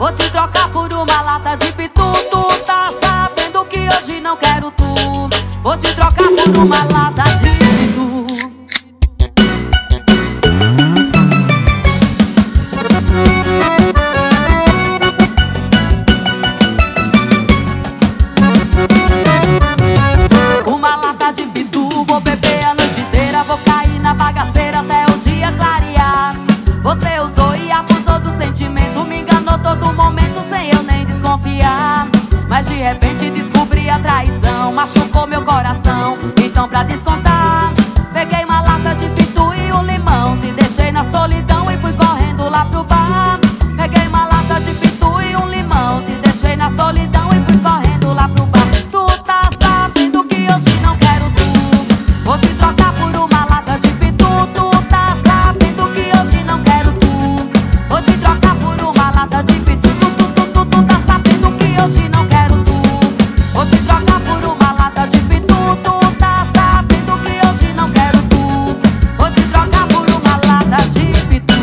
Vou te trocar por uma lata de pitu. Tu tá sabendo que hoje não quero tu. Vou te trocar por uma lata de pitu. Uma lata de pitu, vou beber a noite inteira. Vou cair na bagaceira até o dia clarear. Você usou e abusou do sentimento, me enganou todo momento sem eu nem desconfiar. Mas de repente descobri a traição, machucou meu coração. Então pra descontar, peguei uma lata de pitu e um limão. Te deixei na solidão e fui correndo lá pro bar. Peguei uma lata de pitu e um limão. Te deixei na solidão e fui correndo lá pro bar. Tu tá sabendo que hoje não quero tu. Vou te trocar por uma lata de pitu. Tu tá sabendo que hoje não quero tu. Vou te trocar por uma lata de pitu. Tu tá sabendo que hoje não quero tu. Vou te trocar por uma lata de pitu. Tu tá sabendo que hoje não quero tu. Vou te trocar por uma lata de pitu.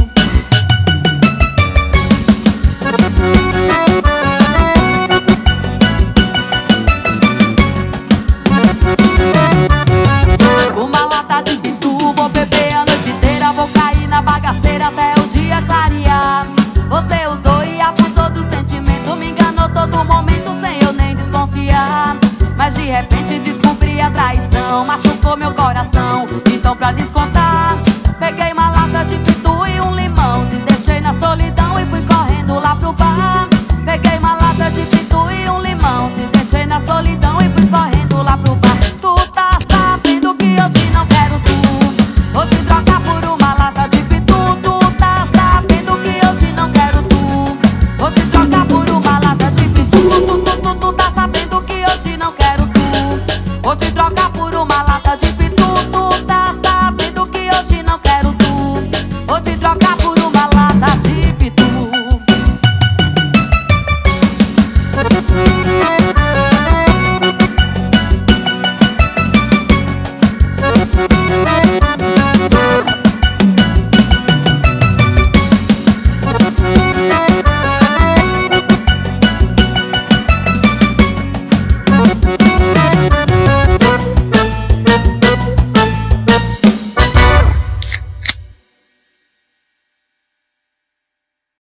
Uma lata de pitu, vou beber a noite inteira. Vou cair na bagaceira até o dia clarear. Você usou e abusou do sentimento, me enganou todo momento sem eu nem desconfiar. Mas de repente descobri a traição, machucou meu coração. Então pra descontar,